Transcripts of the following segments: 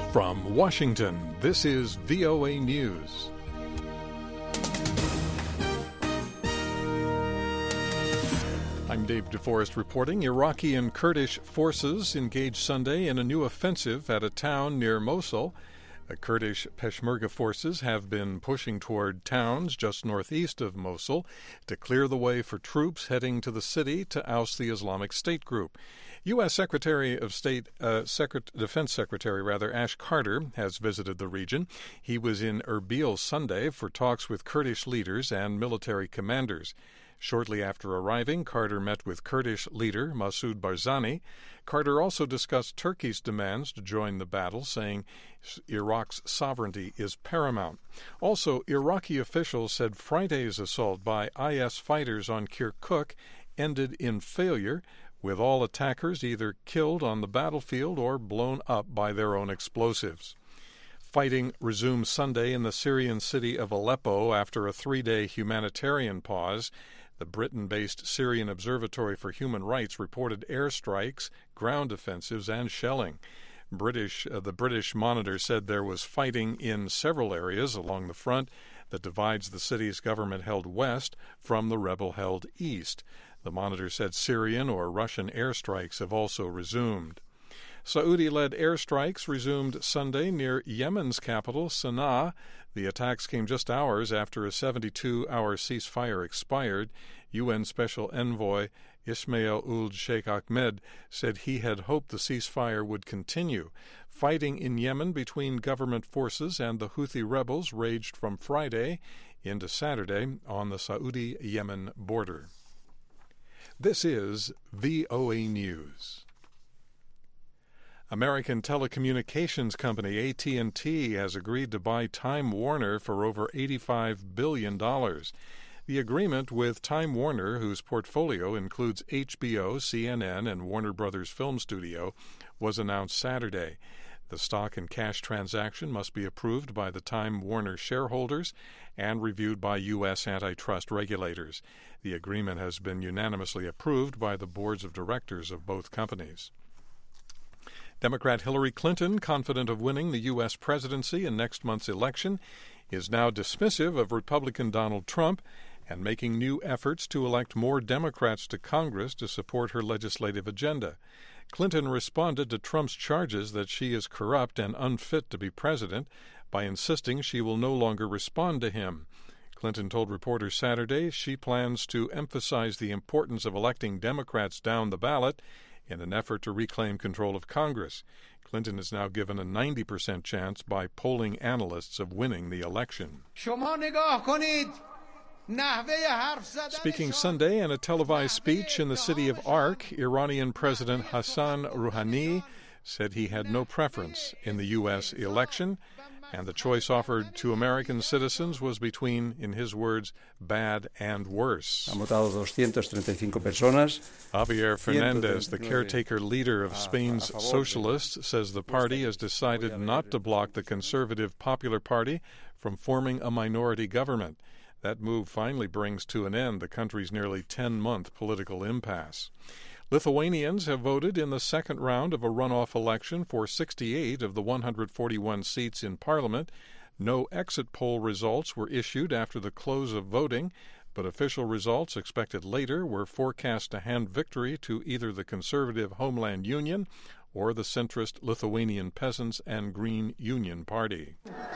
From Washington, this is VOA News. I'm Dave DeForest reporting. Iraqi and Kurdish forces engaged Sunday in a new offensive at a town near Mosul. The Kurdish Peshmerga forces have been pushing toward towns just northeast of Mosul to clear the way for troops heading to the city to oust the Islamic State group. U.S. Secretary of State, Defense Secretary Ash Carter has visited the region. He was in Erbil Sunday for talks with Kurdish leaders and military commanders. Shortly after arriving, Carter met with Kurdish leader Masoud Barzani. Carter also discussed Turkey's demands to join the battle, saying Iraq's sovereignty is paramount. Also, Iraqi officials said Friday's assault by IS fighters on Kirkuk ended in failure, with all attackers either killed on the battlefield or blown up by their own explosives. Fighting resumed Sunday in the Syrian city of Aleppo after a three-day humanitarian pause. The Britain-based Syrian Observatory for Human Rights reported airstrikes, ground offensives, and shelling. The British Monitor said there was fighting in several areas along the front that divides the city's government-held west from the rebel-held east. The Monitor said Syrian or Russian airstrikes have also resumed. Saudi-led airstrikes resumed Sunday near Yemen's capital, Sana'a. The attacks came just hours after a 72-hour ceasefire expired. UN Special Envoy Ismail Ould Sheikh Ahmed said he had hoped the ceasefire would continue. Fighting in Yemen between government forces and the Houthi rebels raged from Friday into Saturday on the Saudi-Yemen border. This is VOA News. American telecommunications company AT&T has agreed to buy Time Warner for over $85 billion. The agreement with Time Warner, whose portfolio includes HBO, CNN, and Warner Brothers Film Studio, was announced Saturday. The stock and cash transaction must be approved by the Time Warner shareholders and reviewed by U.S. antitrust regulators. The agreement has been unanimously approved by the boards of directors of both companies. Democrat Hillary Clinton, confident of winning the U.S. presidency in next month's election, is now dismissive of Republican Donald Trump and making new efforts to elect more Democrats to Congress to support her legislative agenda. Clinton responded to Trump's charges that she is corrupt and unfit to be president by insisting she will no longer respond to him. Clinton told reporters Saturday she plans to emphasize the importance of electing Democrats down the ballot in an effort to reclaim control of Congress. Clinton is now given a 90% chance by polling analysts of winning the election. Speaking Sunday in a televised speech in the city of Ark, Iranian President Hassan Rouhani said he had no preference in the U.S. election, and the choice offered to American citizens was between, in his words, bad and worse. Javier Fernandez, the caretaker leader of Spain's socialists, says the party has decided not to block the conservative Popular Party from forming a minority government. That move finally brings to an end the country's nearly 10-month political impasse. Lithuanians have voted in the second round of a runoff election for 68 of the 141 seats in Parliament. No exit poll results were issued after the close of voting, but official results expected later were forecast to hand victory to either the conservative Homeland Union or the centrist Lithuanian Peasants and Green Union Party.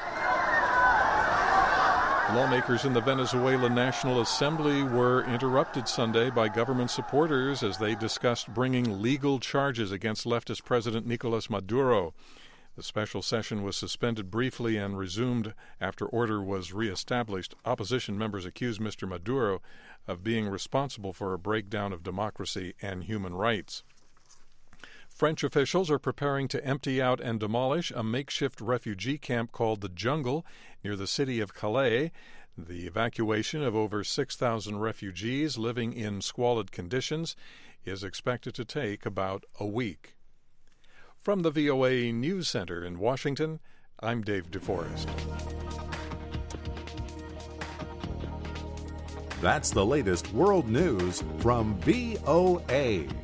Lawmakers in the Venezuelan National Assembly were interrupted Sunday by government supporters as they discussed bringing legal charges against leftist President Nicolas Maduro. The special session was suspended briefly and resumed after order was reestablished. Opposition members accused Mr. Maduro of being responsible for a breakdown of democracy and human rights. French officials are preparing to empty out and demolish a makeshift refugee camp called the Jungle near the city of Calais. The evacuation of over 6,000 refugees living in squalid conditions is expected to take about a week. From the VOA News Center in Washington, I'm Dave DeForest. That's the latest world news from VOA.